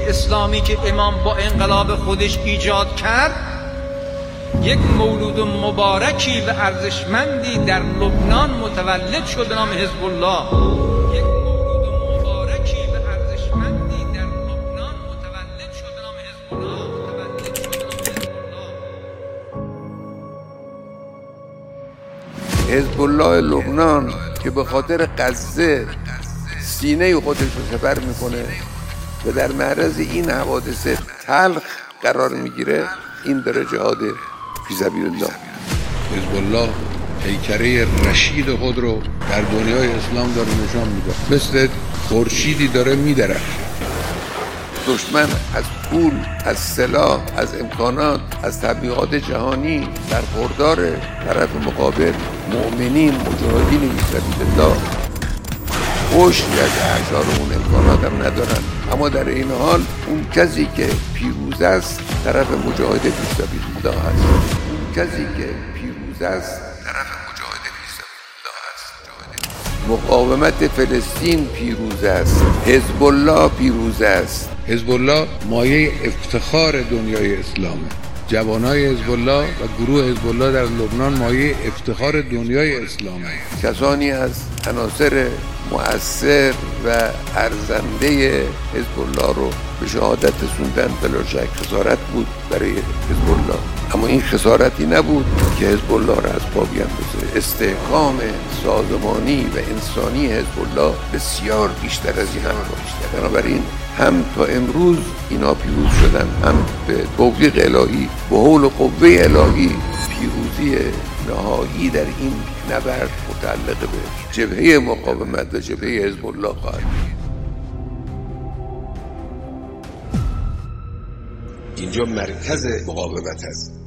اسلامی که امام با انقلاب خودش ایجاد کرد، یک مولود مبارکی و ارزشمندی در لبنان متولد شد به نام حزب الله. یک مولود مبارکی و ارزشمندی در لبنان متولد شد به نام حزب الله. حزب الله لبنان که به خاطر غزه سینه خودش رو سپر میکنه و در معرض این حوادث تلخ قرار میگیره، این داره جهاد فی سبیل الله. حزب الله پیکره رشید خود رو در دنیای اسلام داره نشان میده، مثل خورشیدی داره میدرخشه. دشمن از پول، از سلاح، از امکانات، از تبلیغات جهانی برخوردار. طرف مقابل مؤمنین مجاهدین فی سبیل الله خوش کرده، احشار اون امکانات هم ندارن، اما در این حال اون کسی که پیروز است طرف مجاهد فی سبیل الله است. اون کسی که پیروز است طرف مجاهد فی سبیل الله است. مقاومت فلسطین پیروز است، حزب الله پیروز است. حزب الله مایه افتخار دنیای اسلامه. جوانای حزب الله و گروه حزب الله در لبنان مایه افتخار دنیای اسلامه. کسانی از عناصر مؤثر و ارزنده حزب الله رو به شهادت رسوندن، بلا شک خسارت بود برای حزب الله، اما این خسارتی نبود که حزب الله را از پا بیندازه. استحکام سازمانی و انسانی حزب الله بسیار بیشتر از این هم. بنابراین هم تا امروز اینا پیروز شدن، هم به توفیق الهی، به حول و قوه الهی پیروزی نهایی در این نبرد متعلق به جبهه مقاومت و جبهه حزب الله خواهد بود. اینجا مرکز مقاومت است.